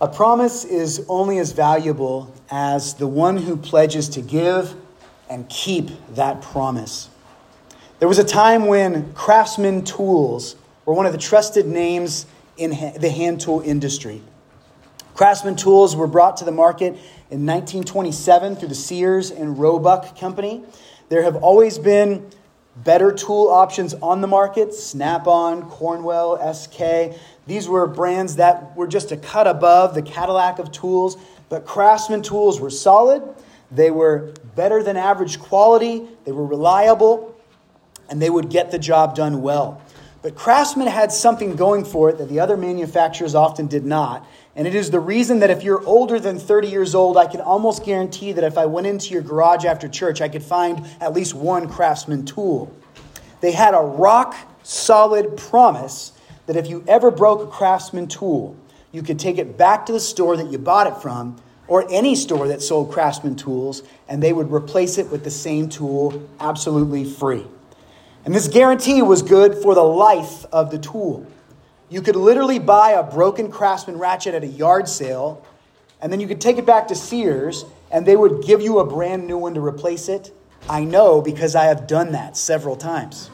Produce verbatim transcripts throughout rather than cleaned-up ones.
A promise is only as valuable as the one who pledges to give and keep that promise. There was a time when Craftsman Tools were one of the trusted names in the hand tool industry. Craftsman Tools were brought to the market in nineteen twenty-seven through the Sears and Roebuck Company. There have always been better tool options on the market: Snap-on, Cornwell, S K. These were brands that were just a cut above the Cadillac of tools, but Craftsman Tools were solid. They were better than average quality. They were reliable, and they would get the job done well. But Craftsman had something going for it that the other manufacturers often did not. And it is the reason that if you're older than thirty years old, I can almost guarantee that if I went into your garage after church, I could find at least one Craftsman tool. They had a rock-solid promise that if you ever broke a Craftsman tool, you could take it back to the store that you bought it from, or any store that sold Craftsman tools, and they would replace it with the same tool absolutely free. And this guarantee was good for the life of the tool. You could literally buy a broken Craftsman ratchet at a yard sale, and then you could take it back to Sears, and they would give you a brand new one to replace it. I know, because I have done that several times.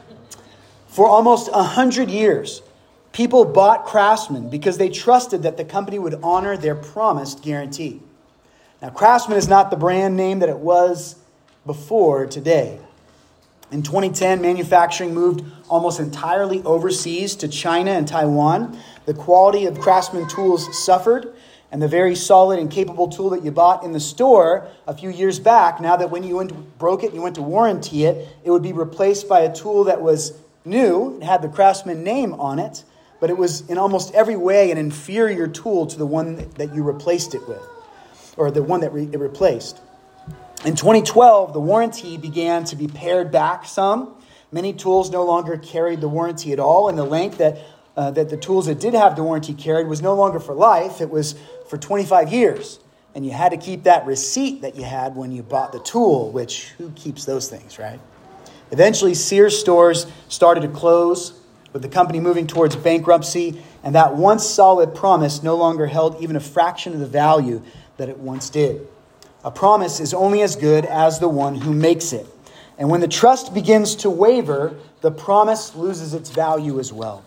For almost a hundred years, people bought Craftsman because they trusted that the company would honor their promised guarantee. Now, Craftsman is not the brand name that it was before today. In twenty ten, manufacturing moved almost entirely overseas to China and Taiwan. The quality of Craftsman tools suffered, and the very solid and capable tool that you bought in the store a few years back, now that when you went to, broke it, you went to warranty it, it would be replaced by a tool that was new. It had the Craftsman name on it, but it was in almost every way an inferior tool to the one that you replaced it with, or the one that re- it replaced. In twenty twelve, the warranty began to be pared back some. Many tools no longer carried the warranty at all, and the length that uh, that the tools that did have the warranty carried was no longer for life. It was for twenty-five years, and you had to keep that receipt that you had when you bought the tool, which who keeps those things, right? Eventually, Sears stores started to close, with the company moving towards bankruptcy, and that once solid promise no longer held even a fraction of the value that it once did. A promise is only as good as the one who makes it. And when the trust begins to waver, the promise loses its value as well.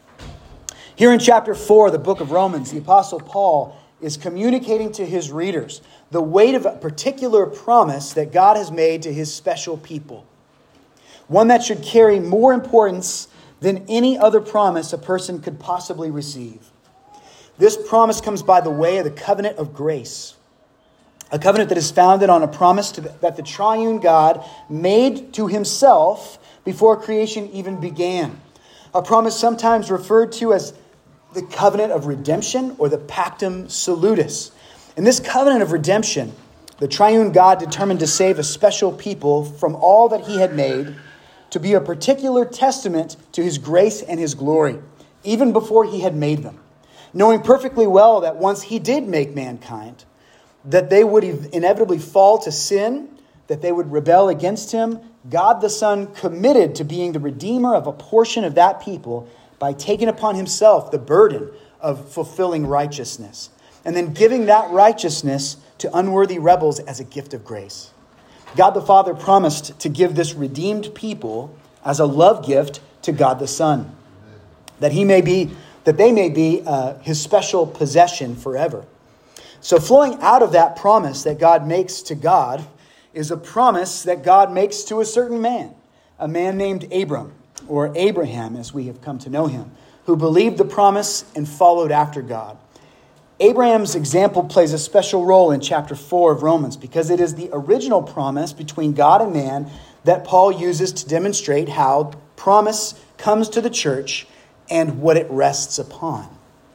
Here in chapter four of the book of Romans, the Apostle Paul is communicating to his readers the weight of a particular promise that God has made to his special people. One that should carry more importance than any other promise a person could possibly receive. This promise comes by the way of the covenant of grace. A covenant that is founded on a promise to the, that the triune God made to himself before creation even began. A promise sometimes referred to as the covenant of redemption or the pactum salutis. In this covenant of redemption, the triune God determined to save a special people from all that he had made, to be a particular testament to his grace and his glory, even before he had made them. Knowing perfectly well that once he did make mankind, that they would inevitably fall to sin, that they would rebel against him, God the Son committed to being the redeemer of a portion of that people by taking upon himself the burden of fulfilling righteousness, and then giving that righteousness to unworthy rebels as a gift of grace. God the Father promised to give this redeemed people as a love gift to God the Son, that he may be, that they may be uh, his special possession forever. So flowing out of that promise that God makes to God is a promise that God makes to a certain man, a man named Abram, or Abraham as we have come to know him, who believed the promise and followed after God. Abraham's example plays a special role in chapter four of Romans because it is the original promise between God and man that Paul uses to demonstrate how promise comes to the church and what it rests upon.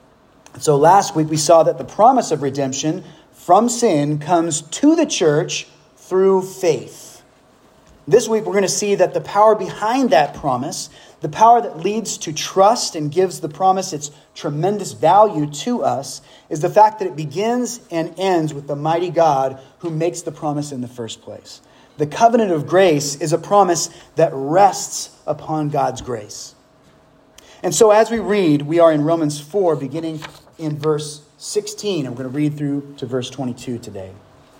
So last week we saw that the promise of redemption from sin comes to the church through faith. This week we're going to see that the power behind that promise, the power that leads to trust and gives the promise its tremendous value to us, is the fact that it begins and ends with the mighty God who makes the promise in the first place. The covenant of grace is a promise that rests upon God's grace. And so as we read, we are in Romans four, beginning in verse sixteen. I'm going to read through to verse twenty-two today.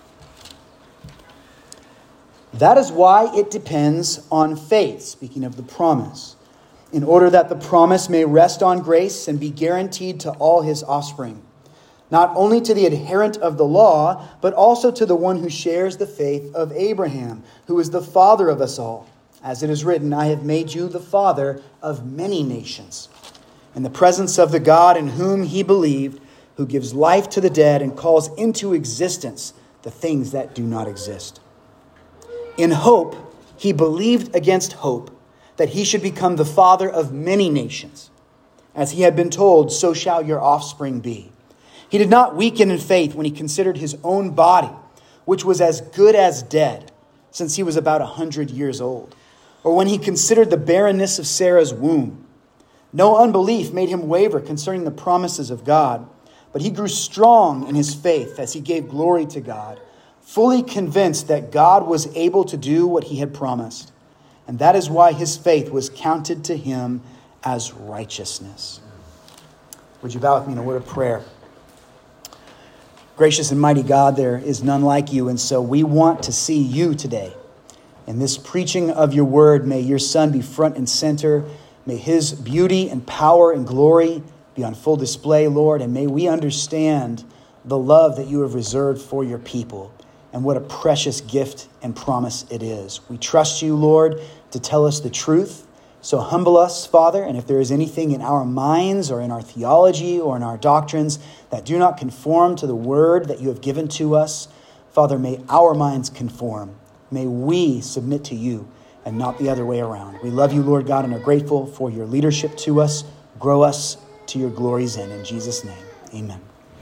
That is why it depends on faith, speaking of the promise, in order that the promise may rest on grace and be guaranteed to all his offspring, not only to the adherent of the law, but also to the one who shares the faith of Abraham, who is the father of us all. As it is written, I have made you the father of many nations, in the presence of the God in whom he believed, who gives life to the dead and calls into existence the things that do not exist. In hope, he believed against hope that he should become the father of many nations. As he had been told, so shall your offspring be. He did not weaken in faith when he considered his own body, which was as good as dead, since he was about a hundred years old, or when he considered the barrenness of Sarah's womb. No unbelief made him waver concerning the promises of God, but he grew strong in his faith as he gave glory to God, fully convinced that God was able to do what he had promised. And that is why his faith was counted to him as righteousness. Would you bow with me in a word of prayer? Gracious and mighty God, there is none like you, and so we want to see you today. In this preaching of your word, may your Son be front and center. May his beauty and power and glory be on full display, Lord, and may we understand the love that you have reserved for your people and what a precious gift and promise it is. We trust you, Lord, to tell us the truth. So humble us, Father, and if there is anything in our minds or in our theology or in our doctrines that do not conform to the word that you have given to us, Father, may our minds conform. May we submit to you and not the other way around. We love you, Lord God, and are grateful for your leadership to us. Grow us to your glory's end. In Jesus' name, amen.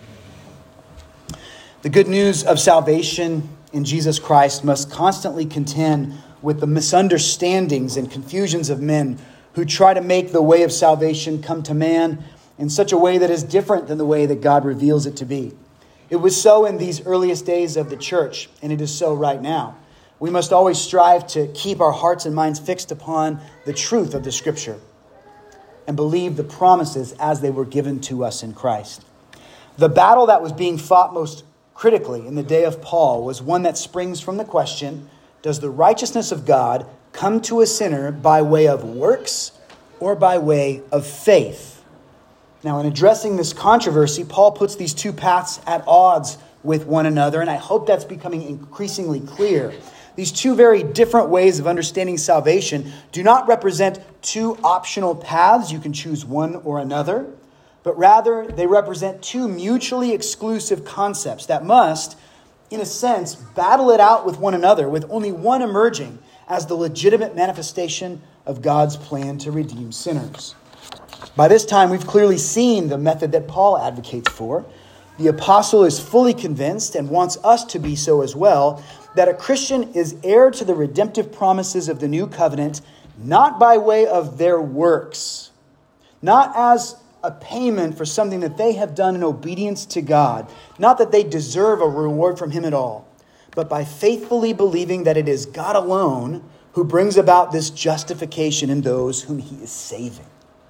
The good news of salvation in Jesus Christ must constantly contend with the misunderstandings and confusions of men who try to make the way of salvation come to man in such a way that is different than the way that God reveals it to be. It was so in these earliest days of the church, and it is so right now. We must always strive to keep our hearts and minds fixed upon the truth of the Scripture and believe the promises as they were given to us in Christ. The battle that was being fought most critically in the day of Paul was one that springs from the question, does the righteousness of God come to a sinner by way of works or by way of faith? Now, in addressing this controversy, Paul puts these two paths at odds with one another, and I hope that's becoming increasingly clear. These two very different ways of understanding salvation do not represent two optional paths. You can choose one or another, but rather they represent two mutually exclusive concepts that must, in a sense, battle it out with one another, with only one emerging as the legitimate manifestation of God's plan to redeem sinners. By this time, we've clearly seen the method that Paul advocates for. The apostle is fully convinced, and wants us to be so as well, that a Christian is heir to the redemptive promises of the new covenant, not by way of their works, not as a payment for something that they have done in obedience to God, not that they deserve a reward from him at all, but by faithfully believing that it is God alone who brings about this justification in those whom he is saving.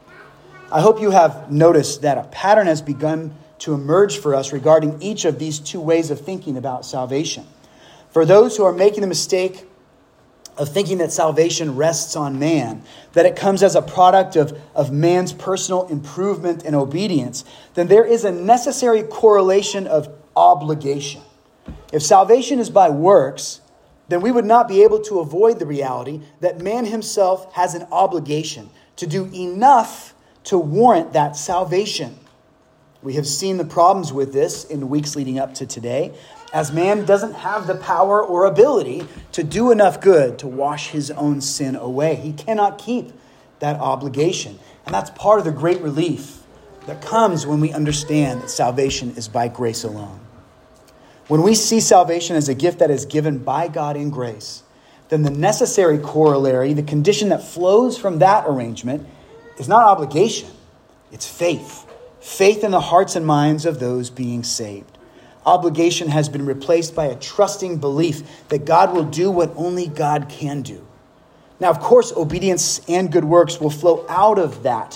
I hope you have noticed that a pattern has begun to emerge for us regarding each of these two ways of thinking about salvation. For those who are making the mistake of thinking that salvation rests on man, that it comes as a product of, of man's personal improvement and obedience, then there is a necessary correlation of obligation. If salvation is by works, then we would not be able to avoid the reality that man himself has an obligation to do enough to warrant that salvation. We have seen the problems with this in the weeks leading up to today, as man doesn't have the power or ability to do enough good to wash his own sin away. He cannot keep that obligation. And that's part of the great relief that comes when we understand that salvation is by grace alone. When we see salvation as a gift that is given by God in grace, then the necessary corollary, the condition that flows from that arrangement, is not obligation, it's faith. Faith in the hearts and minds of those being saved. Obligation has been replaced by a trusting belief that God will do what only God can do. Now, of course, obedience and good works will flow out of that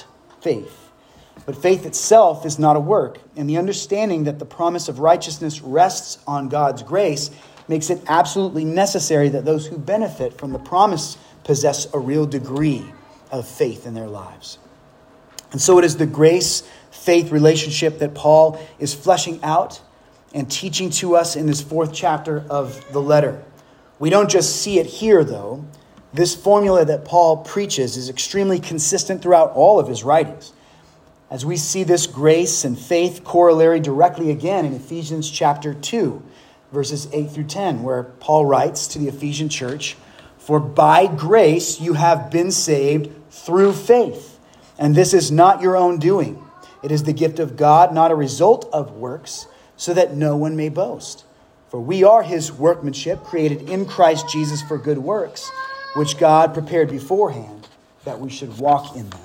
faith. But faith itself is not a work, and the understanding that the promise of righteousness rests on God's grace makes it absolutely necessary that those who benefit from the promise possess a real degree of faith in their lives. And so it is the grace-faith relationship that Paul is fleshing out and teaching to us in this fourth chapter of the letter. We don't just see it here, though. This formula that Paul preaches is extremely consistent throughout all of his writings. As we see this grace and faith corollary directly again in Ephesians chapter two, verses eight through ten, where Paul writes to the Ephesian church, "For by grace you have been saved through faith, and this is not your own doing. It is the gift of God, not a result of works, so that no one may boast. For we are his workmanship, created in Christ Jesus for good works, which God prepared beforehand that we should walk in them."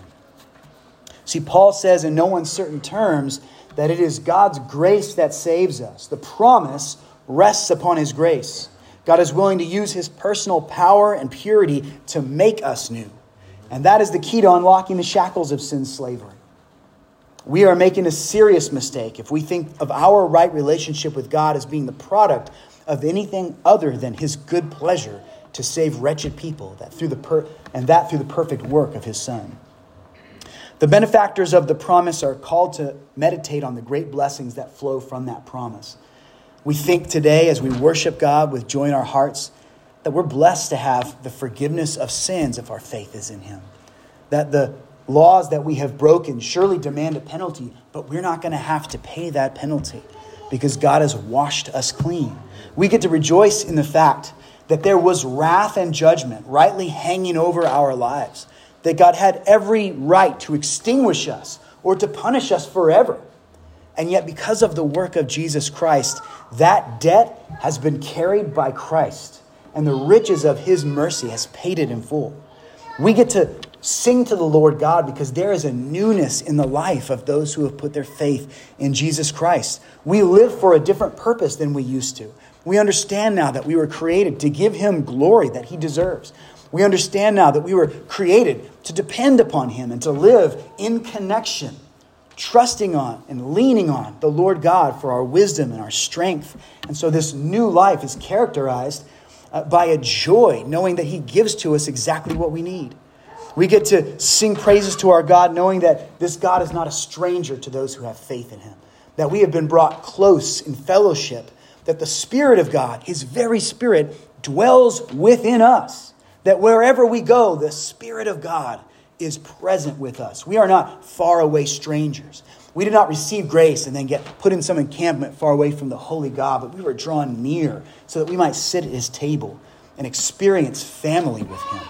See, Paul says in no uncertain terms that it is God's grace that saves us. The promise rests upon his grace. God is willing to use his personal power and purity to make us new. And that is the key to unlocking the shackles of sin's slavery. We are making a serious mistake if we think of our right relationship with God as being the product of anything other than his good pleasure to save wretched people, that through the per- and that through the perfect work of his Son. The benefactors of the promise are called to meditate on the great blessings that flow from that promise. We think today, as we worship God with joy in our hearts, that we're blessed to have the forgiveness of sins if our faith is in him. That the laws that we have broken surely demand a penalty, but we're not going to have to pay that penalty because God has washed us clean. We get to rejoice in the fact that there was wrath and judgment rightly hanging over our lives, that God had every right to extinguish us or to punish us forever. And yet, because of the work of Jesus Christ, that debt has been carried by Christ, and the riches of his mercy has paid it in full. We get to sing to the Lord God because there is a newness in the life of those who have put their faith in Jesus Christ. We live for a different purpose than we used to. We understand now that we were created to give him glory that he deserves. We understand now that we were created to depend upon him and to live in connection, trusting on and leaning on the Lord God for our wisdom and our strength. And so this new life is characterized uh, by a joy, knowing that he gives to us exactly what we need. We get to sing praises to our God, knowing that this God is not a stranger to those who have faith in him, that we have been brought close in fellowship, that the Spirit of God, his very Spirit, dwells within us, that wherever we go, the Spirit of God is present with us. We are not faraway strangers. We did not receive grace and then get put in some encampment far away from the holy God, but we were drawn near so that we might sit at his table and experience family with him.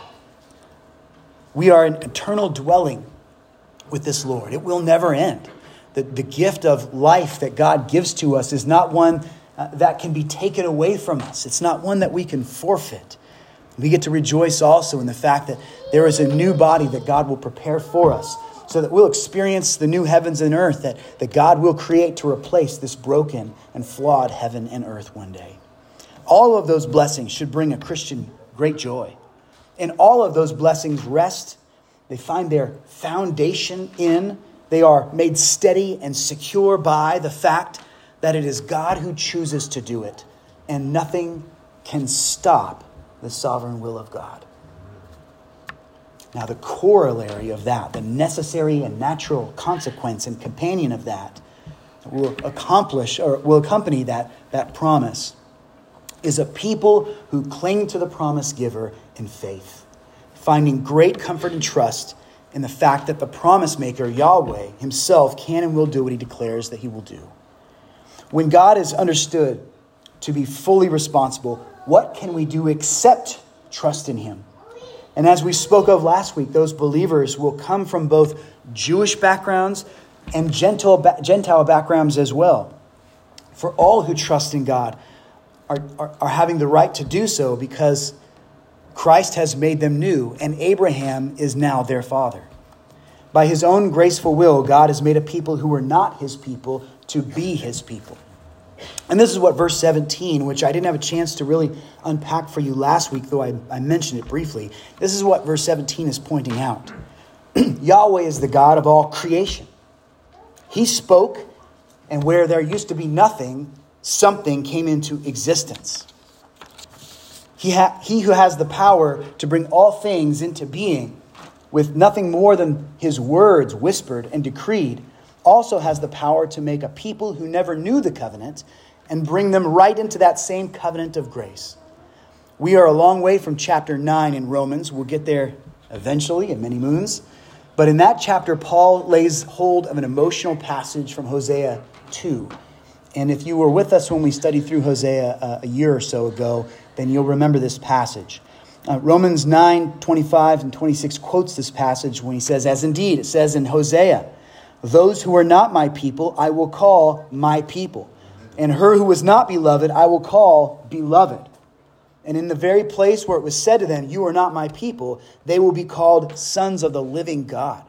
We are an eternal dwelling with this Lord. It will never end. The, the gift of life that God gives to us is not one uh, that can be taken away from us. It's not one that we can forfeit. We get to rejoice also in the fact that there is a new body that God will prepare for us so that we'll experience the new heavens and earth that, that God will create to replace this broken and flawed heaven and earth one day. All of those blessings should bring a Christian great joy. And all of those blessings rest. They find their foundation in, they are made steady and secure by the fact that it is God who chooses to do it, and nothing can stop the sovereign will of God. Now, the corollary of that, the necessary and natural consequence and companion of that, will accomplish or will accompany that, that promise, is a people who cling to the promise giver in faith, finding great comfort and trust in the fact that the promise maker, Yahweh, himself can and will do what he declares that he will do. When God is understood to be fully responsible, what can we do except trust in him? And as we spoke of last week, those believers will come from both Jewish backgrounds and Gentile backgrounds as well. For all who trust in God are, are, are having the right to do so because Christ has made them new, and Abraham is now their father. By his own graceful will, God has made a people who were not his people to be his people. And this is what verse seventeen, which I didn't have a chance to really unpack for you last week, though I, I mentioned it briefly. This is what verse seventeen is pointing out. Yahweh is the God of all creation. He spoke, and where there used to be nothing, something came into existence. He, ha- he who has the power to bring all things into being with nothing more than his words whispered and decreed, also has the power to make a people who never knew the covenant and bring them right into that same covenant of grace. We are a long way from chapter nine in Romans. We'll get there eventually in many moons. But in that chapter, Paul lays hold of an emotional passage from Hosea two. And if you were with us when we studied through Hosea uh, a year or so ago, then you'll remember this passage. Uh, Romans nine, twenty-five and twenty-six quotes this passage when he says, as indeed it says in Hosea, those who are not my people, I will call my people. And her who was not beloved, I will call beloved. And in the very place where it was said to them, you are not my people, they will be called sons of the living God.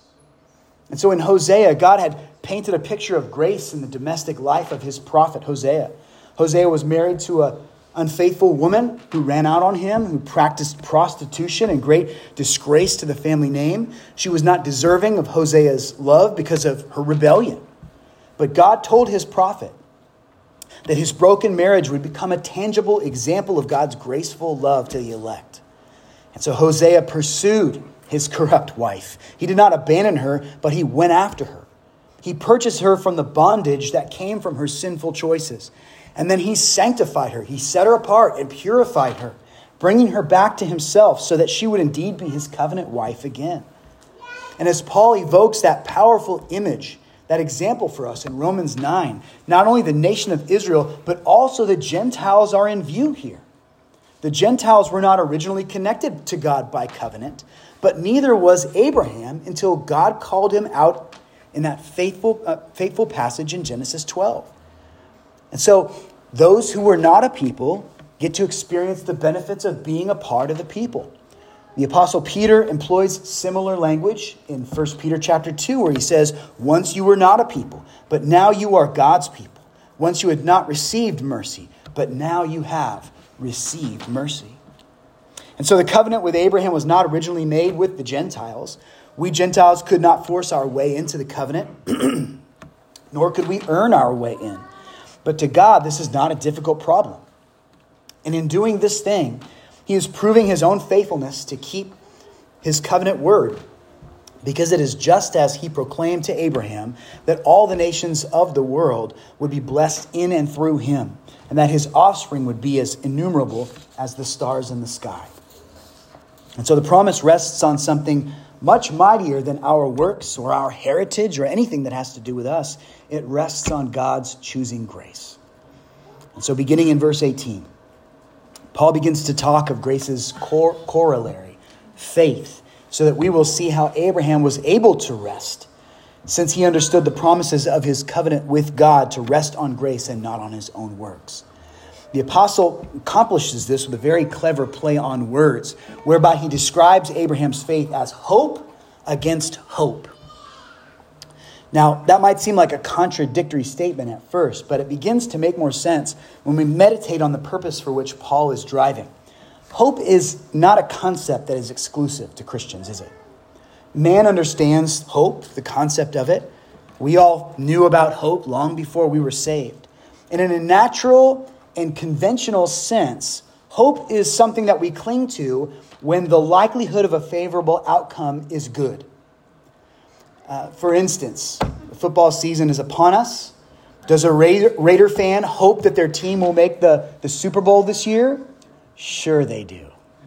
And so in Hosea, God had painted a picture of grace in the domestic life of his prophet Hosea. Hosea was married to an unfaithful woman who ran out on him, who practiced prostitution and great disgrace to the family name. She was not deserving of Hosea's love because of her rebellion. But God told his prophet that his broken marriage would become a tangible example of God's graceful love to the elect. And so Hosea pursued his corrupt wife. He did not abandon her, but he went after her. He purchased her from the bondage that came from her sinful choices. And then he sanctified her. He set her apart and purified her, bringing her back to himself so that she would indeed be his covenant wife again. And as Paul evokes that powerful image, that example for us in Romans nine, not only the nation of Israel, but also the Gentiles are in view here. The Gentiles were not originally connected to God by covenant, but neither was Abraham until God called him out in that faithful, uh, faithful passage in Genesis twelve. And so those who were not a people get to experience the benefits of being a part of the people. The Apostle Peter employs similar language in First Peter chapter two, where he says, once you were not a people, but now you are God's people. Once you had not received mercy, but now you have received mercy. And so the covenant with Abraham was not originally made with the Gentiles. We Gentiles could not force our way into the covenant, nor could we earn our way in. But to God, this is not a difficult problem. And in doing this thing, he is proving his own faithfulness to keep his covenant word, because it is just as he proclaimed to Abraham that all the nations of the world would be blessed in and through him, and that his offspring would be as innumerable as the stars in the sky. And so the promise rests on something much mightier than our works or our heritage or anything that has to do with us. It rests on God's choosing grace. And so beginning in verse eighteen, Paul begins to talk of grace's cor- corollary, faith, so that we will see how Abraham was able to rest, since he understood the promises of his covenant with God to rest on grace and not on his own works. The apostle accomplishes this with a very clever play on words, whereby he describes Abraham's faith as hope against hope. Now, that might seem like a contradictory statement at first, but it begins to make more sense when we meditate on the purpose for which Paul is driving. Hope is not a concept that is exclusive to Christians, is it? Man understands hope, the concept of it. We all knew about hope long before we were saved. And in a natural and conventional sense, hope is something that we cling to when the likelihood of a favorable outcome is good. Uh, for instance, the football season is upon us. Does a Raider, Raider fan hope that their team will make the, the Super Bowl this year? Sure they do.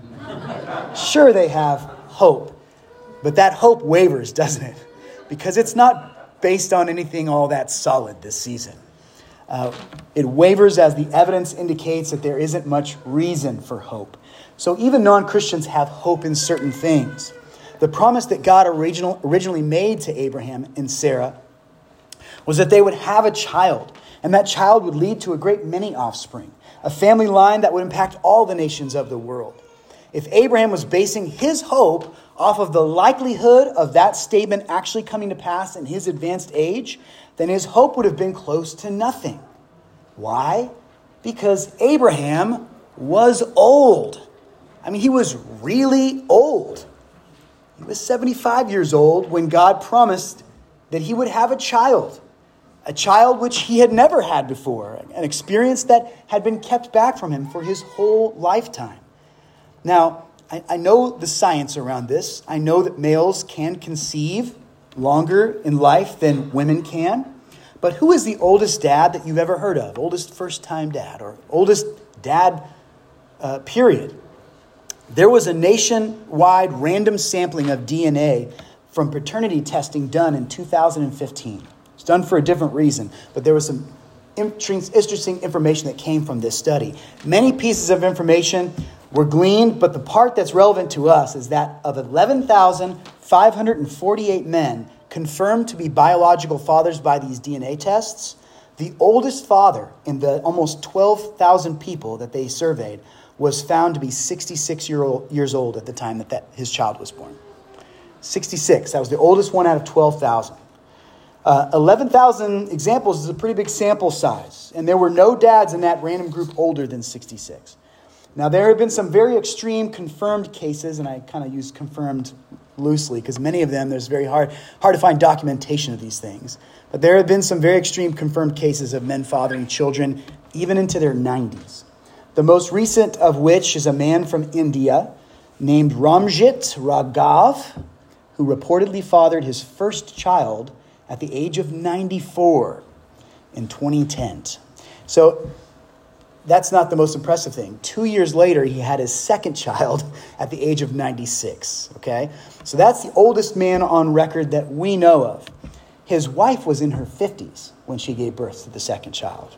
Sure they have hope. But that hope wavers, doesn't it? Because it's not based on anything all that solid this season. Uh, it wavers as the evidence indicates that there isn't much reason for hope. So even non-Christians have hope in certain things. The promise that God original, originally made to Abraham and Sarah was that they would have a child, and that child would lead to a great many offspring, a family line that would impact all the nations of the world. If Abraham was basing his hope off of the likelihood of that statement actually coming to pass in his advanced age, then his hope would have been close to nothing. Why? Because Abraham was old. I mean, he was really old. He was seventy-five years old when God promised that he would have a child, a child which he had never had before, an experience that had been kept back from him for his whole lifetime. Now, I, I know the science around this. I know that males can conceive longer in life than women can. But who is the oldest dad that you've ever heard of? Oldest first-time dad or oldest dad, uh, period. There was a nationwide random sampling of D N A from paternity testing done in two thousand fifteen. It's done for a different reason, but there was some interesting information that came from this study. Many pieces of information were gleaned, but the part that's relevant to us is that of eleven thousand five hundred forty-eight men confirmed to be biological fathers by these D N A tests, the oldest father in the almost twelve thousand people that they surveyed was found to be sixty-six year old, years old at the time that, that his child was born. sixty-six. That was the oldest one out of twelve thousand. Uh, eleven thousand examples is a pretty big sample size, and there were no dads in that random group older than sixty-six. Now, there have been some very extreme confirmed cases, and I kind of use confirmed loosely because many of them, there's very hard, hard to find documentation of these things. But there have been some very extreme confirmed cases of men fathering children even into their nineties. The most recent of which is a man from India named Ramjit Raghav, who reportedly fathered his first child at the age of ninety-four in twenty ten. So that's not the most impressive thing. Two years later, he had his second child at the age of ninety-six, okay? So that's the oldest man on record that we know of. His wife was in her fifties when she gave birth to the second child.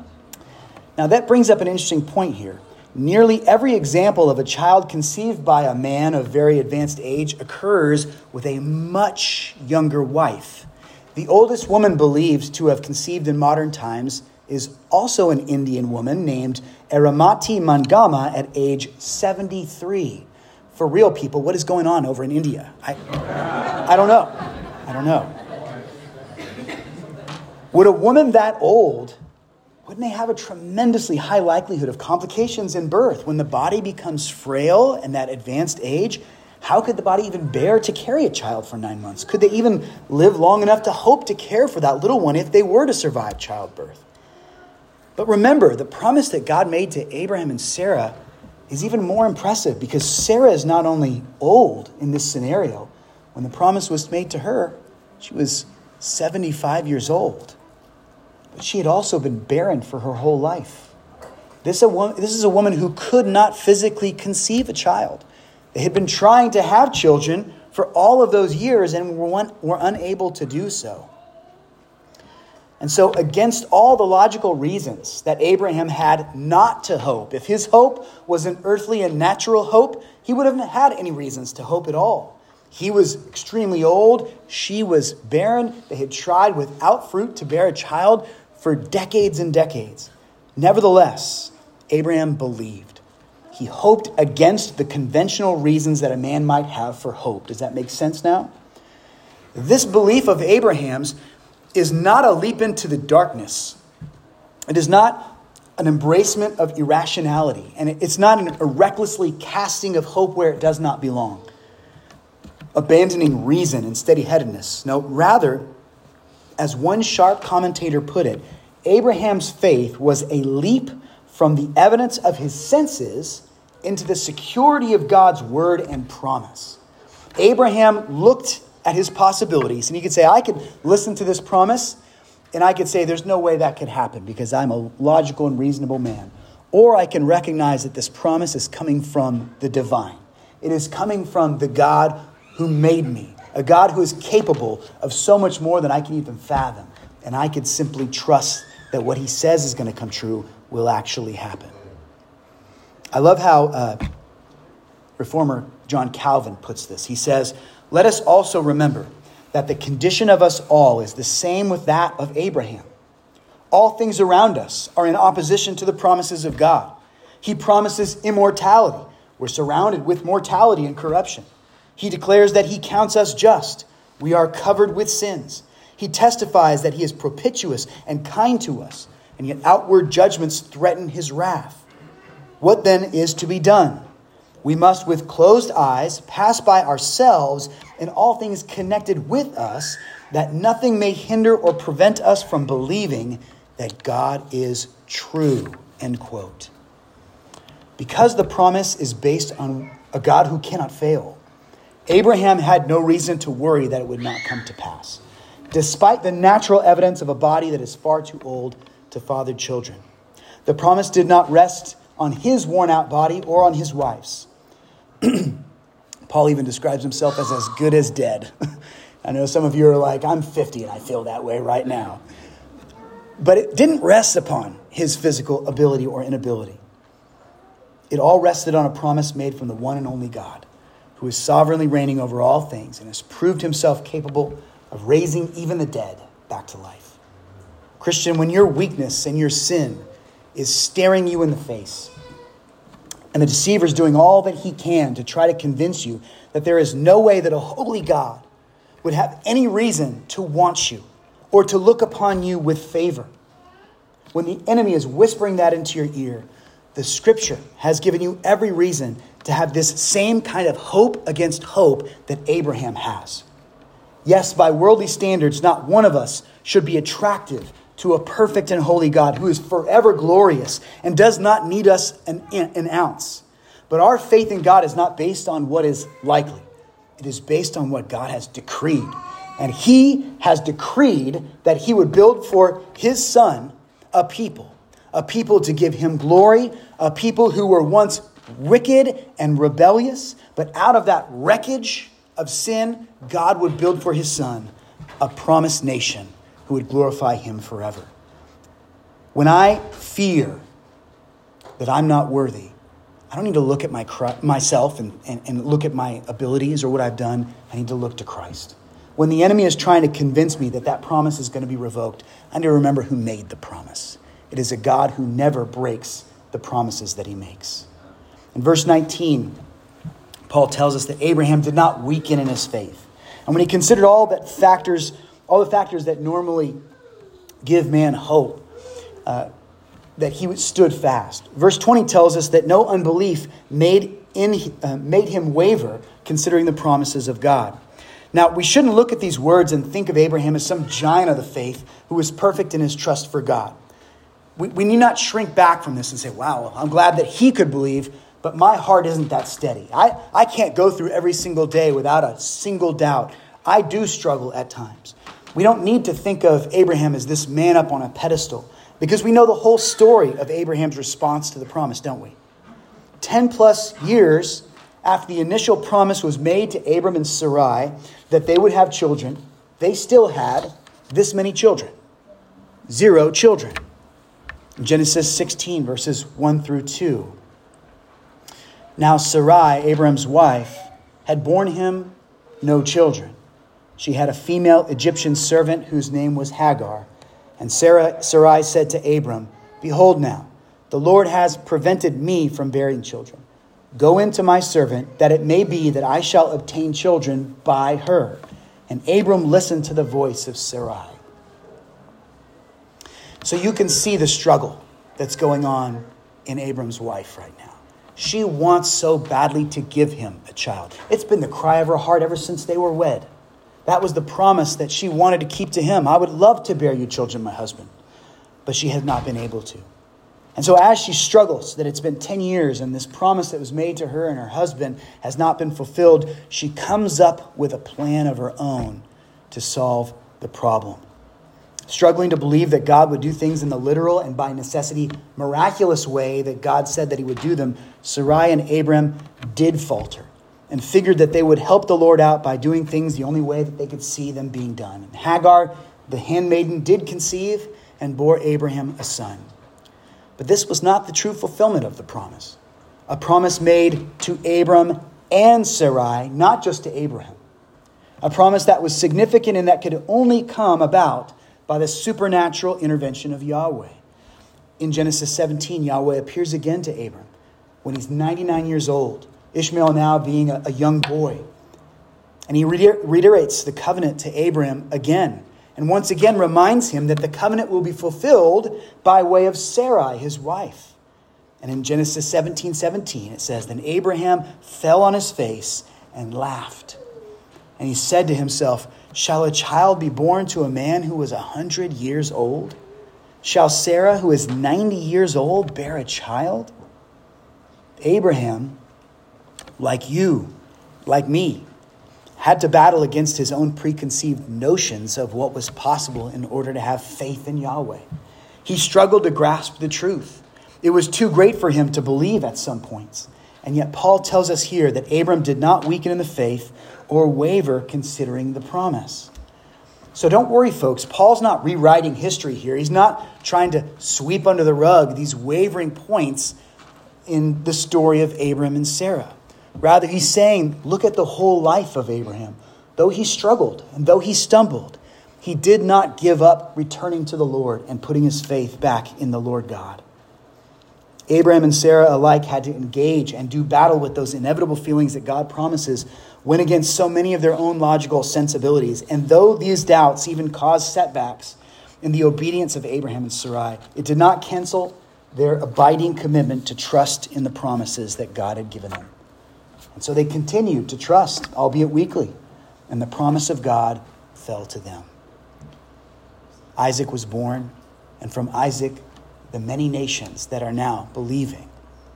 Now that brings up an interesting point here. Nearly every example of a child conceived by a man of very advanced age occurs with a much younger wife. The oldest woman believed to have conceived in modern times is also an Indian woman named Aramati Mangama at age seventy-three. For real, people, what is going on over in India? I, I don't know. I don't know. Would a woman that old, wouldn't they have a tremendously high likelihood of complications in birth? When the body becomes frail and that advanced age, how could the body even bear to carry a child for nine months? Could they even live long enough to hope to care for that little one if they were to survive childbirth? But remember, the promise that God made to Abraham and Sarah is even more impressive because Sarah is not only old in this scenario. When the promise was made to her, she was seventy-five years old. But she had also been barren for her whole life. This, a woman, this is a woman who could not physically conceive a child. They had been trying to have children for all of those years and were, one, were unable to do so. And so against all the logical reasons that Abraham had not to hope, if his hope was an earthly and natural hope, he would have had any reasons to hope at all. He was extremely old. She was barren. They had tried without fruit to bear a child for decades and decades. Nevertheless, Abraham believed. He hoped against the conventional reasons that a man might have for hope. Does that make sense now? This belief of Abraham's is not a leap into the darkness. It is not an embracement of irrationality. And it's not an, a recklessly casting of hope where it does not belong. Abandoning reason and steady-headedness. No, rather, as one sharp commentator put it, Abraham's faith was a leap from the evidence of his senses into the security of God's word and promise. Abraham looked at his possibilities, and he could say, I could listen to this promise, and I could say, there's no way that could happen because I'm a logical and reasonable man. Or I can recognize that this promise is coming from the divine. It is coming from the God who made me, a God who is capable of so much more than I can even fathom. And I could simply trust that what he says is going to come true will actually happen. I love how uh, Reformer John Calvin puts this. He says, let us also remember that the condition of us all is the same with that of Abraham. All things around us are in opposition to the promises of God. He promises immortality. We're surrounded with mortality and corruption. He declares that he counts us just. We are covered with sins. He testifies that he is propitious and kind to us, and yet outward judgments threaten his wrath. What then is to be done? We must, with closed eyes, pass by ourselves and all things connected with us, that nothing may hinder or prevent us from believing that God is true, end quote. Because the promise is based on a God who cannot fail, Abraham had no reason to worry that it would not come to pass, despite the natural evidence of a body that is far too old to father children. The promise did not rest on his worn-out body or on his wife's. Paul even describes himself as as good as dead. I know some of you are like, I'm fifty and I feel that way right now. But it didn't rest upon his physical ability or inability. It all rested on a promise made from the one and only God, who is sovereignly reigning over all things and has proved himself capable of raising even the dead back to life. Christian, when your weakness and your sin is staring you in the face, and the deceiver is doing all that he can to try to convince you that there is no way that a holy God would have any reason to want you or to look upon you with favor. When the enemy is whispering that into your ear, the scripture has given you every reason to have this same kind of hope against hope that Abraham has. Yes, by worldly standards, not one of us should be attractive to a perfect and holy God who is forever glorious and does not need us an, an ounce. But our faith in God is not based on what is likely. It is based on what God has decreed. And he has decreed that he would build for his son a people, a people to give him glory, a people who were once wicked and rebellious, but out of that wreckage of sin, God would build for his son a promised nation who would glorify him forever. When I fear that I'm not worthy, I don't need to look at my myself and, and, and look at my abilities or what I've done. I need to look to Christ. When the enemy is trying to convince me that that promise is going to be revoked, I need to remember who made the promise. It is a God who never breaks the promises that he makes. In verse nineteen, Paul tells us that Abraham did not weaken in his faith. And when he considered all that factors, all the factors that normally give man hope, uh, that he stood fast. Verse twenty tells us that no unbelief made in uh, made him waver, considering the promises of God. Now, we shouldn't look at these words and think of Abraham as some giant of the faith who was perfect in his trust for God. We, we need not shrink back from this and say, wow, I'm glad that he could believe, but my heart isn't that steady. I, I can't go through every single day without a single doubt. I do struggle at times. We don't need to think of Abraham as this man up on a pedestal, because we know the whole story of Abraham's response to the promise, don't we? Ten plus years after the initial promise was made to Abram and Sarai that they would have children, they still had this many children. Zero children. In Genesis sixteen, verses one through two. Now Sarai, Abram's wife, had borne him no children. She had a female Egyptian servant whose name was Hagar. And Sarah, Sarai said to Abram, "Behold now, the Lord has prevented me from bearing children. Go in to my servant, that it may be that I shall obtain children by her." And Abram listened to the voice of Sarai. So you can see the struggle that's going on in Abram's wife right now. She wants so badly to give him a child. It's been the cry of her heart ever since they were wed. That was the promise that she wanted to keep to him. "I would love to bear you children, my husband." But she has not been able to. And so as she struggles that it's been ten years and this promise that was made to her and her husband has not been fulfilled, she comes up with a plan of her own to solve the problem. Struggling to believe that God would do things in the literal and by necessity miraculous way that God said that he would do them, Sarai and Abram did falter and figured that they would help the Lord out by doing things the only way that they could see them being done. And Hagar, the handmaiden, did conceive and bore Abraham a son. But this was not the true fulfillment of the promise. A promise made to Abram and Sarai, not just to Abraham. A promise that was significant and that could only come about by the supernatural intervention of Yahweh. In Genesis seventeen, Yahweh appears again to Abram when he's ninety-nine years old, Ishmael now being a, a young boy. And he reiterates the covenant to Abram again, and once again reminds him that the covenant will be fulfilled by way of Sarai, his wife. And in Genesis seventeen seventeen, it says, then Abraham fell on his face and laughed. And he said to himself, shall a child be born to a man who was a hundred years old? Shall Sarah, who is ninety years old, bear a child? Abraham, like you, like me, had to battle against his own preconceived notions of what was possible in order to have faith in Yahweh. He struggled to grasp the truth. It was too great for him to believe at some points. And yet Paul tells us here that Abram did not weaken in the faith or waver considering the promise. So don't worry, folks. Paul's not rewriting history here. He's not trying to sweep under the rug these wavering points in the story of Abram and Sarah. Rather, he's saying, look at the whole life of Abraham. Though he struggled and though he stumbled, he did not give up returning to the Lord and putting his faith back in the Lord God. Abraham and Sarah alike had to engage and do battle with those inevitable feelings that God promises went against so many of their own logical sensibilities. And though these doubts even caused setbacks in the obedience of Abraham and Sarai, it did not cancel their abiding commitment to trust in the promises that God had given them. And so they continued to trust, albeit weakly, and the promise of God fell to them. Isaac was born, and from Isaac, the many nations that are now believing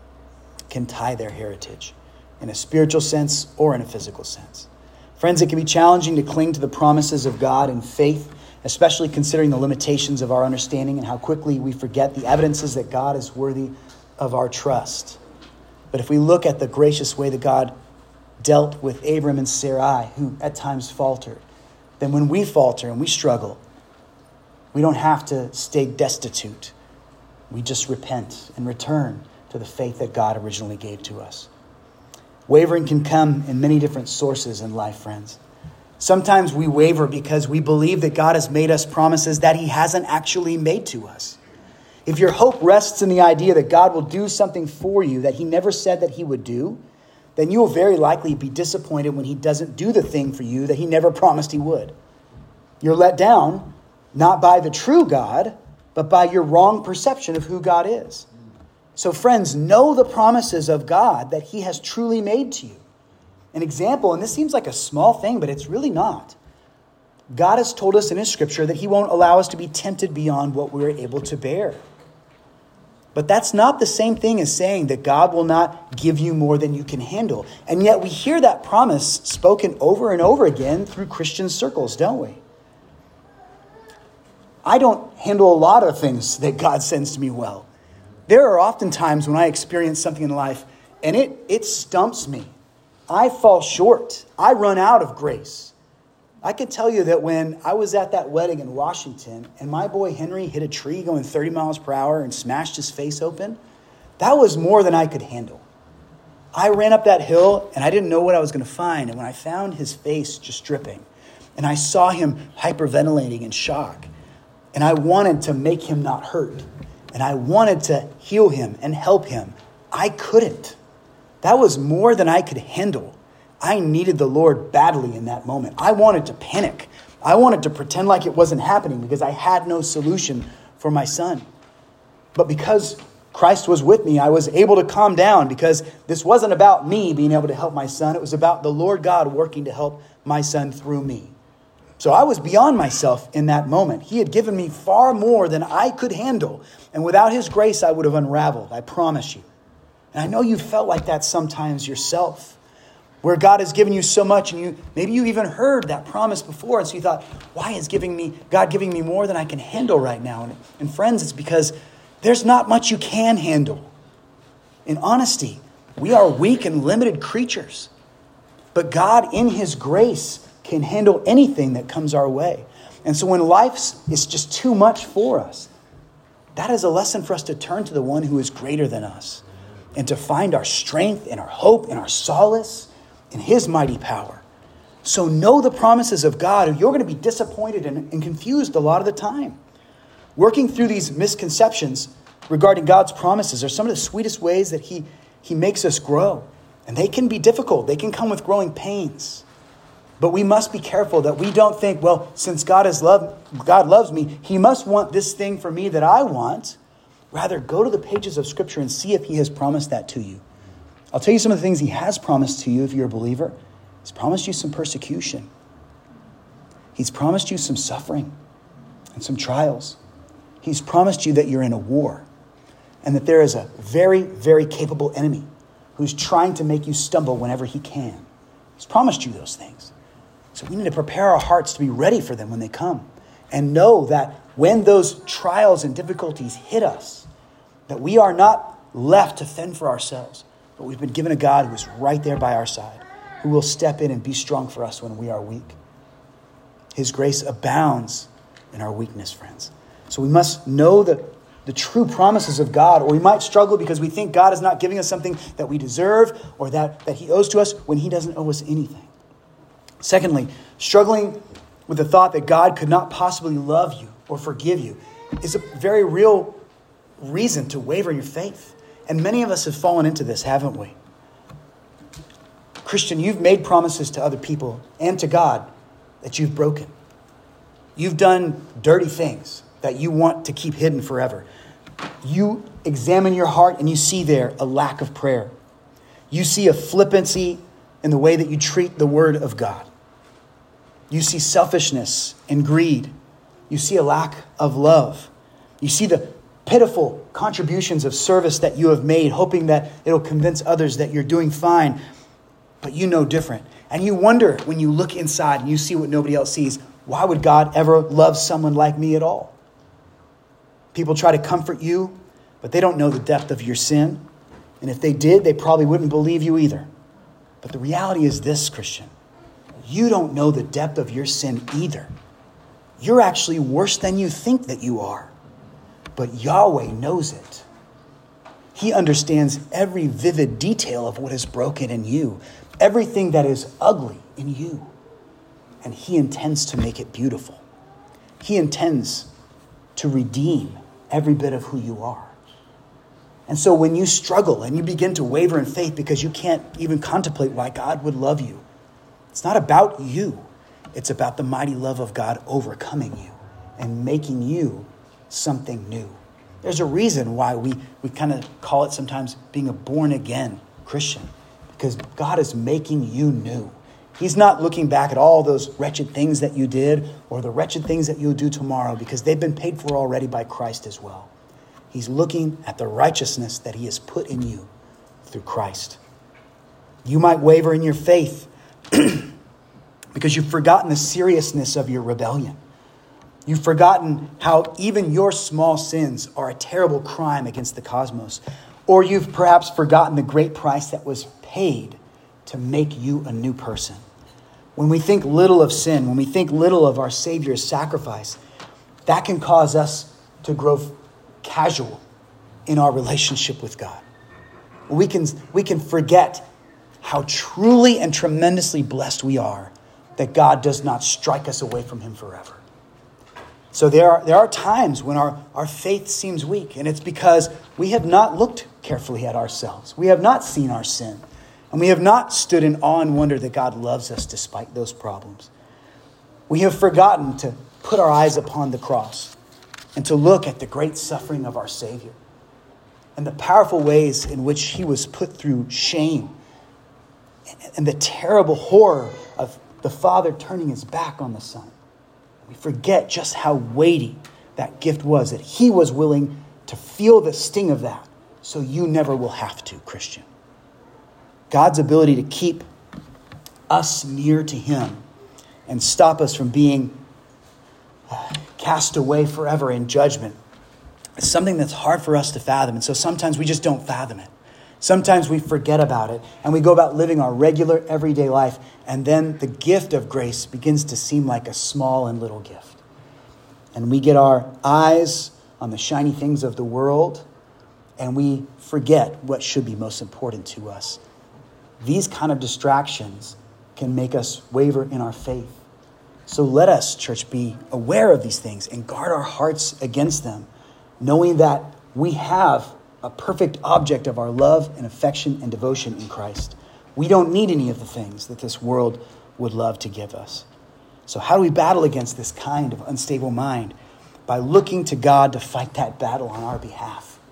can tie their heritage in a spiritual sense or in a physical sense. Friends, it can be challenging to cling to the promises of God in faith, especially considering the limitations of our understanding and how quickly we forget the evidences that God is worthy of our trust. But if we look at the gracious way that God dealt with Abram and Sarai, who at times faltered, then when we falter and we struggle, we don't have to stay destitute. We just repent and return to the faith that God originally gave to us. Wavering can come in many different sources in life, friends. Sometimes we waver because we believe that God has made us promises that he hasn't actually made to us. If your hope rests in the idea that God will do something for you that he never said that he would do, then you will very likely be disappointed when he doesn't do the thing for you that he never promised he would. You're let down, not by the true God, but by your wrong perception of who God is. So friends, know the promises of God that he has truly made to you. An example, and this seems like a small thing, but it's really not. God has told us in his scripture that he won't allow us to be tempted beyond what we're able to bear. But that's not the same thing as saying that God will not give you more than you can handle. And yet we hear that promise spoken over and over again through Christian circles, don't we? I don't handle a lot of things that God sends to me well. There are often times when I experience something in life and it, it stumps me. I fall short. I run out of grace. I can tell you that when I was at that wedding in Washington and my boy Henry hit a tree going thirty miles per hour and smashed his face open, that was more than I could handle. I ran up that hill and I didn't know what I was going to find. And when I found his face just dripping and I saw him hyperventilating in shock, and I wanted to make him not hurt, and I wanted to heal him and help him, I couldn't. That was more than I could handle. I needed the Lord badly in that moment. I wanted to panic. I wanted to pretend like it wasn't happening because I had no solution for my son. But because Christ was with me, I was able to calm down because this wasn't about me being able to help my son. It was about the Lord God working to help my son through me. So I was beyond myself in that moment. He had given me far more than I could handle. And without his grace, I would have unraveled. I promise you. And I know you felt like that sometimes yourself, where God has given you so much and you maybe you even heard that promise before. And so you thought, why is giving me God giving me more than I can handle right now? And, and friends, it's because there's not much you can handle. In honesty, we are weak and limited creatures. But God, in his grace, can handle anything that comes our way. And so when life is just too much for us, that is a lesson for us to turn to the one who is greater than us and to find our strength and our hope and our solace in his mighty power. So know the promises of God, or you're going to be disappointed and, and confused a lot of the time. Working through these misconceptions regarding God's promises are some of the sweetest ways that he, he makes us grow. And they can be difficult. They can come with growing pains. But we must be careful that we don't think, well, since God is love, God loves me, he must want this thing for me that I want. Rather, go to the pages of Scripture and see if he has promised that to you. I'll tell you some of the things he has promised to you if you're a believer. He's promised you some persecution. He's promised you some suffering and some trials. He's promised you that you're in a war and that there is a very, very capable enemy who's trying to make you stumble whenever he can. He's promised you those things. So we need to prepare our hearts to be ready for them when they come and know that when those trials and difficulties hit us, that we are not left to fend for ourselves, but we've been given a God who is right there by our side, who will step in and be strong for us when we are weak. His grace abounds in our weakness, friends. So we must know the, the true promises of God, or we might struggle because we think God is not giving us something that we deserve or that, that he owes to us when he doesn't owe us anything. Secondly, struggling with the thought that God could not possibly love you or forgive you is a very real reason to waver in your faith. And many of us have fallen into this, haven't we? Christian, you've made promises to other people and to God that you've broken. You've done dirty things that you want to keep hidden forever. You examine your heart and you see there a lack of prayer. You see a flippancy in the way that you treat the word of God. You see selfishness and greed. You see a lack of love. You see the pitiful contributions of service that you have made, hoping that it'll convince others that you're doing fine, but you know different. And you wonder when you look inside and you see what nobody else sees, why would God ever love someone like me at all? People try to comfort you, but they don't know the depth of your sin. And if they did, they probably wouldn't believe you either. But the reality is this, Christian. You don't know the depth of your sin either. You're actually worse than you think that you are. But Yahweh knows it. He understands every vivid detail of what is broken in you, everything that is ugly in you. And he intends to make it beautiful. He intends to redeem every bit of who you are. And so when you struggle and you begin to waver in faith because you can't even contemplate why God would love you, it's not about you. It's about the mighty love of God overcoming you and making you something new. There's a reason why we, we kind of call it sometimes being a born-again Christian, because God is making you new. He's not looking back at all those wretched things that you did or the wretched things that you'll do tomorrow, because they've been paid for already by Christ as well. He's looking at the righteousness that he has put in you through Christ. You might waver in your faith because you've forgotten the seriousness of your rebellion. You've forgotten how even your small sins are a terrible crime against the cosmos. Or you've perhaps forgotten the great price that was paid to make you a new person. When we think little of sin, when we think little of our Savior's sacrifice, that can cause us to grow casual in our relationship with God. We can, we can forget how truly and tremendously blessed we are that God does not strike us away from him forever. So there are, there are times when our, our faith seems weak, and it's because we have not looked carefully at ourselves. We have not seen our sin, and we have not stood in awe and wonder that God loves us despite those problems. We have forgotten to put our eyes upon the cross and to look at the great suffering of our Savior and the powerful ways in which he was put through shame and the terrible horror of the Father turning his back on the Son. We forget just how weighty that gift was, that he was willing to feel the sting of that so you never will have to, Christian. God's ability to keep us near to him and stop us from being cast away forever in judgment is something that's hard for us to fathom. And so sometimes we just don't fathom it. Sometimes we forget about it and we go about living our regular everyday life, and then the gift of grace begins to seem like a small and little gift. And we get our eyes on the shiny things of the world and we forget what should be most important to us. These kind of distractions can make us waver in our faith. So let us, church, be aware of these things and guard our hearts against them, knowing that we have a perfect object of our love and affection and devotion in Christ. We don't need any of the things that this world would love to give us. So how do we battle against this kind of unstable mind? By looking to God to fight that battle on our behalf.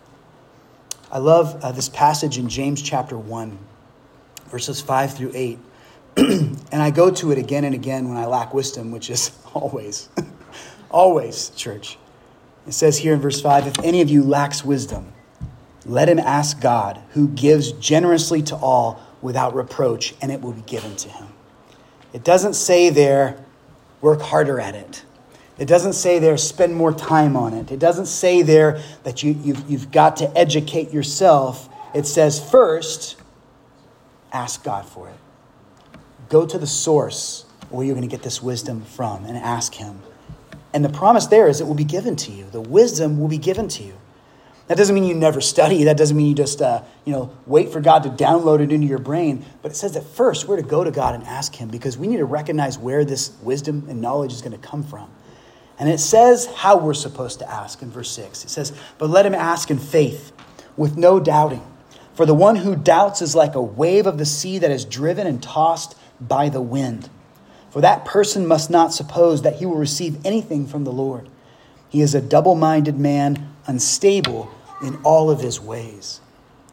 I love uh, this passage in James chapter one, verses five through eight. And I go to it again and again when I lack wisdom, which is always, always, church. It says here in verse five, if any of you lacks wisdom, let him ask God, who gives generously to all without reproach, and it will be given to him. It doesn't say there, work harder at it. It doesn't say there, spend more time on it. It doesn't say there that you, you've, you've got to educate yourself. It says first, ask God for it. Go to the source where you're going to get this wisdom from and ask him. And the promise there is it will be given to you. The wisdom will be given to you. That doesn't mean you never study. That doesn't mean you just uh, you know, wait for God to download it into your brain. But it says that first we're to go to God and ask him, because we need to recognize where this wisdom and knowledge is going to come from. And it says how we're supposed to ask in verse six. It says, but let him ask in faith with no doubting. For the one who doubts is like a wave of the sea that is driven and tossed by the wind. For that person must not suppose that he will receive anything from the Lord. He is a double-minded man, unstable in all of his ways.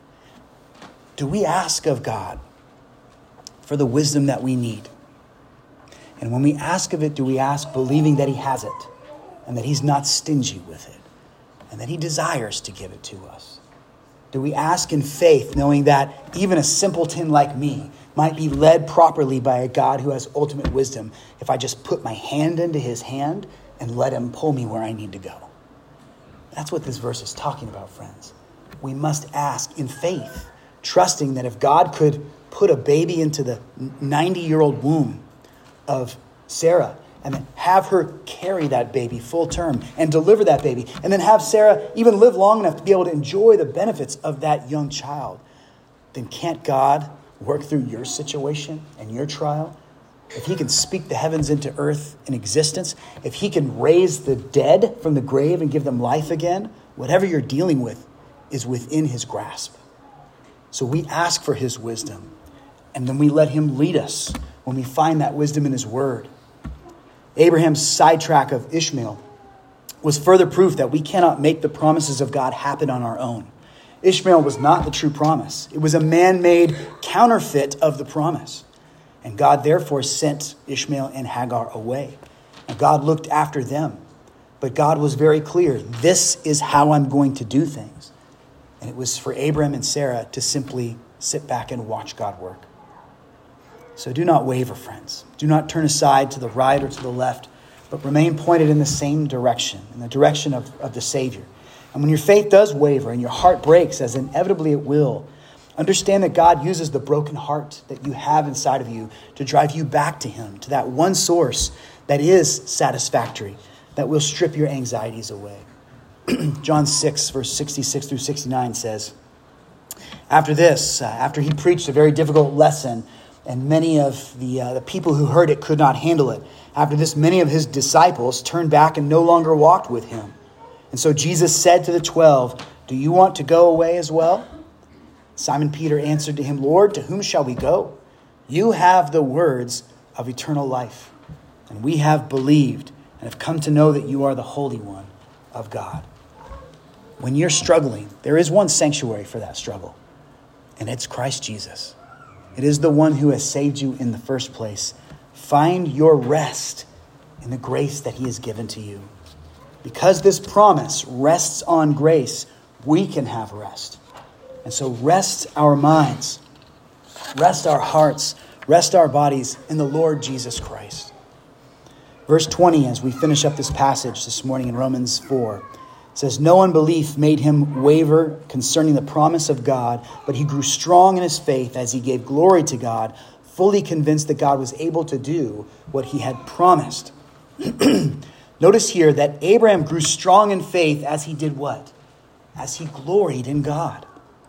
Do we ask of God for the wisdom that we need? And when we ask of it, do we ask believing that he has it and that he's not stingy with it and that he desires to give it to us? Do we ask in faith, knowing that even a simpleton like me might be led properly by a God who has ultimate wisdom if I just put my hand into his hand and let him pull me where I need to go? That's what this verse is talking about, friends. We must ask in faith, trusting that if God could put a baby into the ninety-year-old womb of Sarah and then have her carry that baby full term and deliver that baby, and then have Sarah even live long enough to be able to enjoy the benefits of that young child, then can't God work through your situation and your trial? If he can speak the heavens into earth in existence, if he can raise the dead from the grave and give them life again, whatever you're dealing with is within his grasp. So we ask for his wisdom, and then we let him lead us when we find that wisdom in his word. Abraham's sidetrack of Ishmael was further proof that we cannot make the promises of God happen on our own. Ishmael was not the true promise. It was a man-made counterfeit of the promise. And God therefore sent Ishmael and Hagar away. And God looked after them. But God was very clear, this is how I'm going to do things. And it was for Abraham and Sarah to simply sit back and watch God work. So do not waver, friends. Do not turn aside to the right or to the left, but remain pointed in the same direction, in the direction of, of the Savior. And when your faith does waver and your heart breaks, as inevitably it will, understand that God uses the broken heart that you have inside of you to drive you back to him, to that one source that is satisfactory, that will strip your anxieties away. John six, verse sixty-six through sixty-nine says, after this, uh, after he preached a very difficult lesson, and many of the, uh, the people who heard it could not handle it, after this, many of his disciples turned back and no longer walked with him. And so Jesus said to the twelve, do you want to go away as well? Simon Peter answered to him, Lord, to whom shall we go? You have the words of eternal life, and we have believed and have come to know that you are the Holy One of God. When you're struggling, there is one sanctuary for that struggle, and it's Christ Jesus. It is the one who has saved you in the first place. Find your rest in the grace that he has given to you. Because this promise rests on grace, we can have rest. And so rest our minds, rest our hearts, rest our bodies in the Lord Jesus Christ. Verse twenty, as we finish up this passage this morning in Romans four, says, no unbelief made him waver concerning the promise of God, but he grew strong in his faith as he gave glory to God, fully convinced that God was able to do what he had promised. Notice here that Abraham grew strong in faith as he did what? As he gloried in God.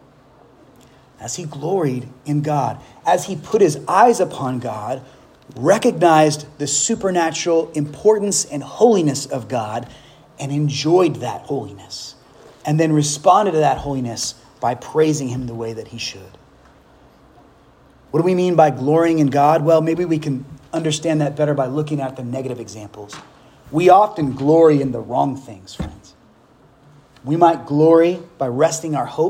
As he gloried in God. As he put his eyes upon God, recognized the supernatural importance and holiness of God, and enjoyed that holiness, and then responded to that holiness by praising him the way that he should. What do we mean by glorying in God? Well, maybe we can understand that better by looking at the negative examples. We often glory in the wrong things, friends. We might glory by resting our hope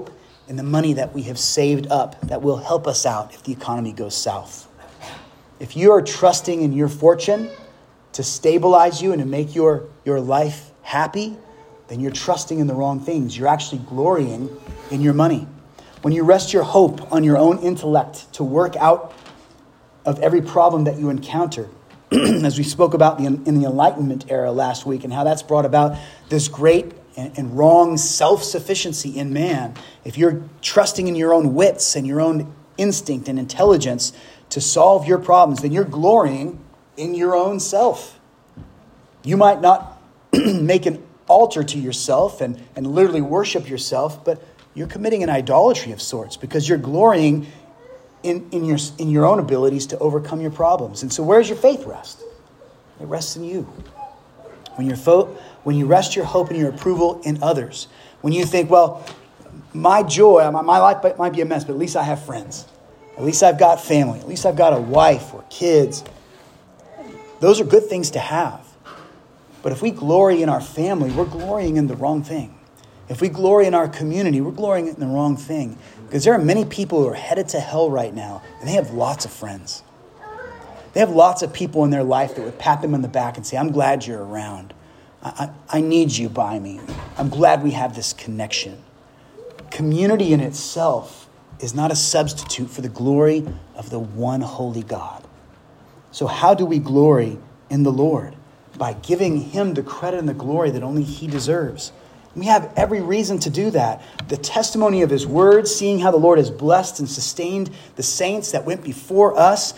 in the money that we have saved up that will help us out if the economy goes south. If you are trusting in your fortune to stabilize you and to make your, your life happy, then you're trusting in the wrong things. You're actually glorying in your money. When you rest your hope on your own intellect to work out of every problem that you encounter, as we spoke about in the Enlightenment era last week, and how that's brought about this great and, and wrong self-sufficiency in man. If you're trusting in your own wits and your own instinct and intelligence to solve your problems, then you're glorying in your own self. You might not make an altar to yourself and, and literally worship yourself, but you're committing an idolatry of sorts because you're glorying in, in, your, in your own abilities to overcome your problems. And so where's your faith rest? It rests in you. When, you're fo- when you rest your hope and your approval in others, when you think, well, my joy, my, my life might be a mess, but at least I have friends. At least I've got family. At least I've got a wife or kids. Those are good things to have. But if we glory in our family, we're glorying in the wrong thing. If we glory in our community, we're glorying in the wrong thing. Because there are many people who are headed to hell right now, and they have lots of friends. They have lots of people in their life that would pat them on the back and say, I'm glad you're around. I, I, I need you by me. I'm glad we have this connection. Community in itself is not a substitute for the glory of the one holy God. So how do we glory in the Lord? By giving him the credit and the glory that only he deserves. We have every reason to do that. The testimony of his word, seeing how the Lord has blessed and sustained the saints that went before us,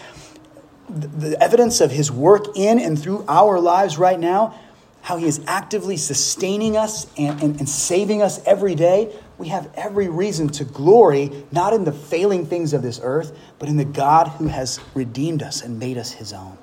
the evidence of his work in and through our lives right now, how he is actively sustaining us and, and, and saving us every day. We have every reason to glory, not in the failing things of this earth, but in the God who has redeemed us and made us his own.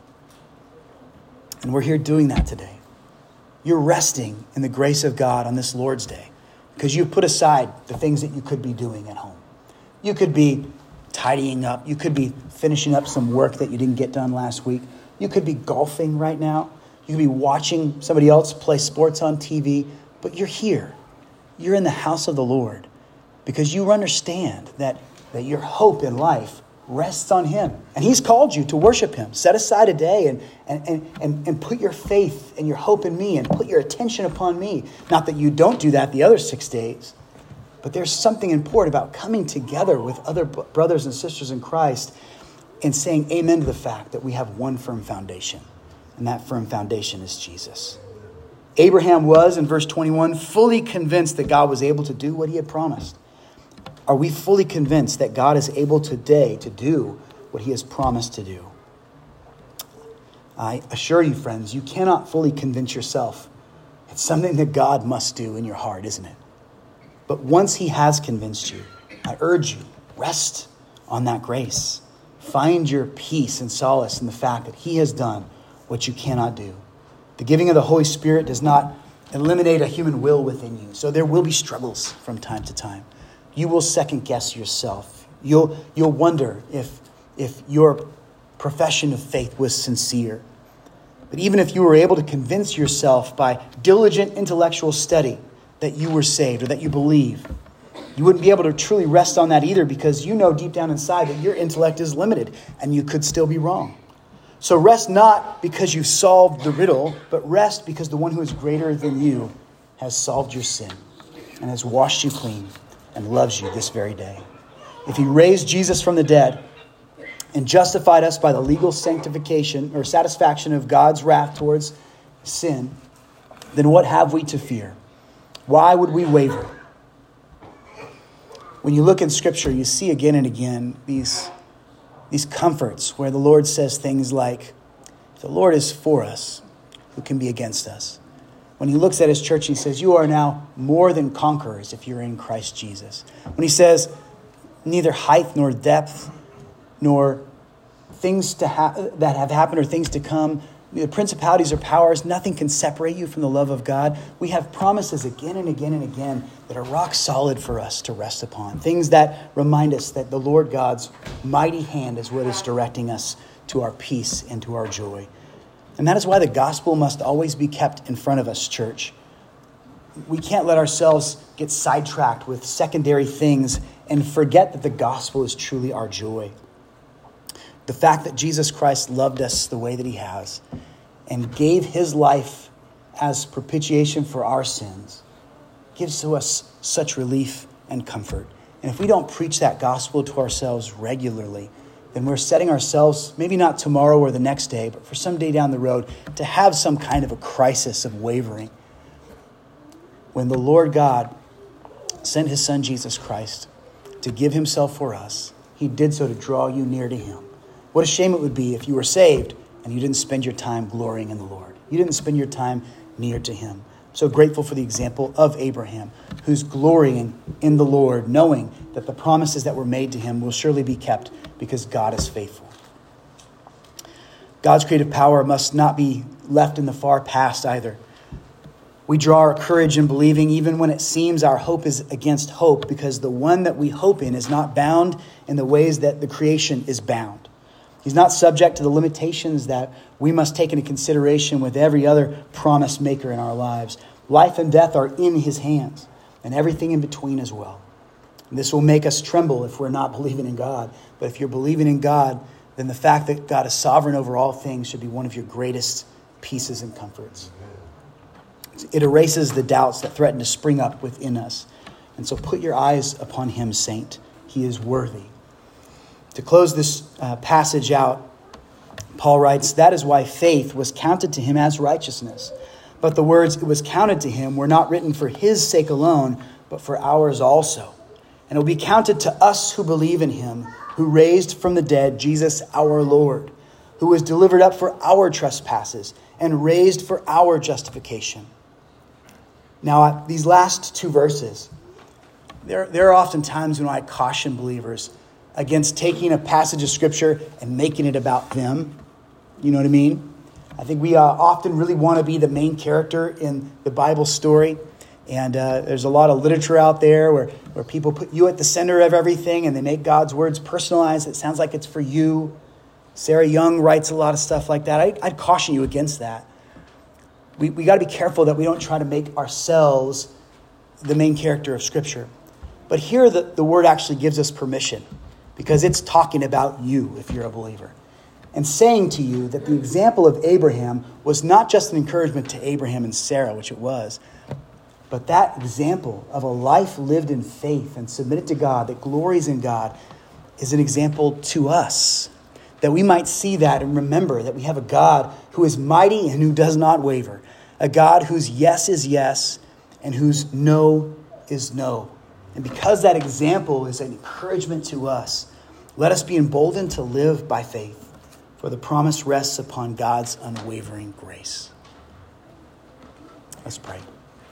And we're here doing that today. You're resting in the grace of God on this Lord's Day because you've put aside the things that you could be doing at home. You could be tidying up. You could be finishing up some work that you didn't get done last week. You could be golfing right now. You could be watching somebody else play sports on T V. But you're here. You're in the house of the Lord because you understand that, that your hope in life rests on him. And he's called you to worship him. Set aside a day and, and, and, and, and put your faith and your hope in me and put your attention upon me. Not that you don't do that the other six days, but there's something important about coming together with other brothers and sisters in Christ and saying amen to the fact that we have one firm foundation. And that firm foundation is Jesus. Abraham was, in verse twenty-one, fully convinced that God was able to do what he had promised. Are we fully convinced that God is able today to do what he has promised to do? I assure you, friends, you cannot fully convince yourself. It's something that God must do in your heart, isn't it? But once he has convinced you, I urge you, rest on that grace. Find your peace and solace in the fact that he has done what you cannot do. The giving of the Holy Spirit does not eliminate a human will within you. So there will be struggles from time to time. You will second guess yourself. You'll, you'll wonder if, if your profession of faith was sincere. But even if you were able to convince yourself by diligent intellectual study that you were saved or that you believe, you wouldn't be able to truly rest on that either because you know deep down inside that your intellect is limited and you could still be wrong. So rest not because you've solved the riddle, but rest because the one who is greater than you has solved your sin and has washed you clean and loves you this very day. If he raised Jesus from the dead and justified us by the legal sanctification or satisfaction of God's wrath towards sin, then what have we to fear? Why would we waver? When you look in Scripture, you see again and again these, these comforts where the Lord says things like, if the Lord is for us, who can be against us? When he looks at his church, he says, you are now more than conquerors if you're in Christ Jesus. When he says, neither height nor depth, nor things to ha- that have happened or things to come, the principalities or powers, nothing can separate you from the love of God. We have promises again and again and again that are rock solid for us to rest upon. Things that remind us that the Lord God's mighty hand is what is directing us to our peace and to our joy. And that is why the gospel must always be kept in front of us, church. We can't let ourselves get sidetracked with secondary things and forget that the gospel is truly our joy. The fact that Jesus Christ loved us the way that he has and gave his life as propitiation for our sins gives to us such relief and comfort. And if we don't preach that gospel to ourselves regularly, then we're setting ourselves, maybe not tomorrow or the next day, but for some day down the road, to have some kind of a crisis of wavering. When the Lord God sent his son Jesus Christ to give himself for us, he did so to draw you near to him. What a shame it would be if you were saved and you didn't spend your time glorying in the Lord. You didn't spend your time near to him. I'm so grateful for the example of Abraham, who's glorying in the Lord, knowing that the promises that were made to him will surely be kept because God is faithful. God's creative power must not be left in the far past either. We draw our courage in believing even when it seems our hope is against hope, because the one that we hope in is not bound in the ways that the creation is bound. He's not subject to the limitations that we must take into consideration with every other promise maker in our lives. Life and death are in his hands, and everything in between as well. And this will make us tremble if we're not believing in God. But if you're believing in God, then the fact that God is sovereign over all things should be one of your greatest pieces and comforts. It erases the doubts that threaten to spring up within us. And so put your eyes upon him, saint. He is worthy. To close this uh, passage out, Paul writes, that is why faith was counted to him as righteousness. But the words it was counted to him were not written for his sake alone, but for ours also. And it will be counted to us who believe in him, who raised from the dead Jesus our Lord, who was delivered up for our trespasses and raised for our justification. Now, these last two verses, there, there are often times when I caution believers against taking a passage of Scripture and making it about them. You know what I mean? I think we uh, often really want to be the main character in the Bible story. And uh, there's a lot of literature out there where, where people put you at the center of everything and they make God's words personalized. It sounds like it's for you. Sarah Young writes a lot of stuff like that. I, I'd caution you against that. We we got to be careful that we don't try to make ourselves the main character of Scripture. But here the, the word actually gives us permission because it's talking about you if you're a believer. And saying to you that the example of Abraham was not just an encouragement to Abraham and Sarah, which it was, but that example of a life lived in faith and submitted to God, that glories in God, is an example to us. That we might see that and remember that we have a God who is mighty and who does not waver. A God whose yes is yes and whose no is no. And because that example is an encouragement to us, let us be emboldened to live by faith, for the promise rests upon God's unwavering grace. Let's pray.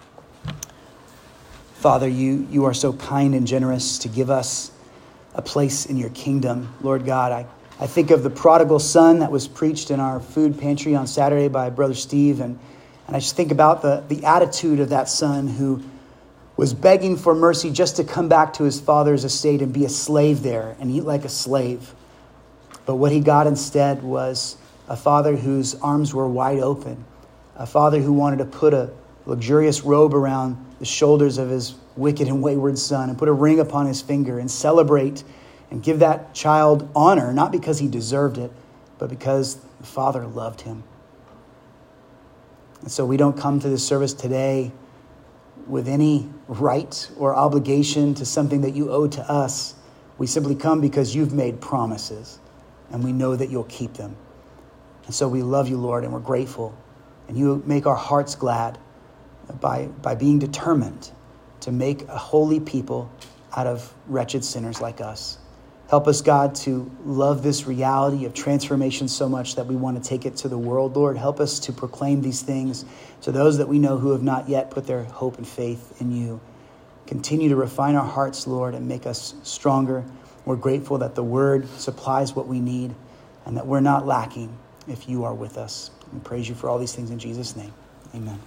Father, you, you are so kind and generous to give us a place in your kingdom. Lord God, I I think of the prodigal son that was preached in our food pantry on Saturday by Brother Steve. And, and I just think about the, the attitude of that son who was begging for mercy just to come back to his father's estate and be a slave there and eat like a slave. But what he got instead was a father whose arms were wide open, a father who wanted to put a luxurious robe around the shoulders of his wicked and wayward son and put a ring upon his finger and celebrate and give that child honor, not because he deserved it, but because the Father loved him. And so we don't come to this service today with any right or obligation to something that you owe to us. We simply come because you've made promises, and we know that you'll keep them. And so we love you, Lord, and we're grateful. And you make our hearts glad by, by being determined to make a holy people out of wretched sinners like us. Help us, God, to love this reality of transformation so much that we want to take it to the world, Lord. Help us to proclaim these things to those that we know who have not yet put their hope and faith in you. Continue to refine our hearts, Lord, and make us stronger. We're grateful that the word supplies what we need and that we're not lacking if you are with us. We praise you for all these things in Jesus' name. Amen.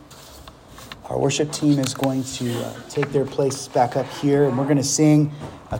Our worship team is going to uh, take their place back up here, and we're going to sing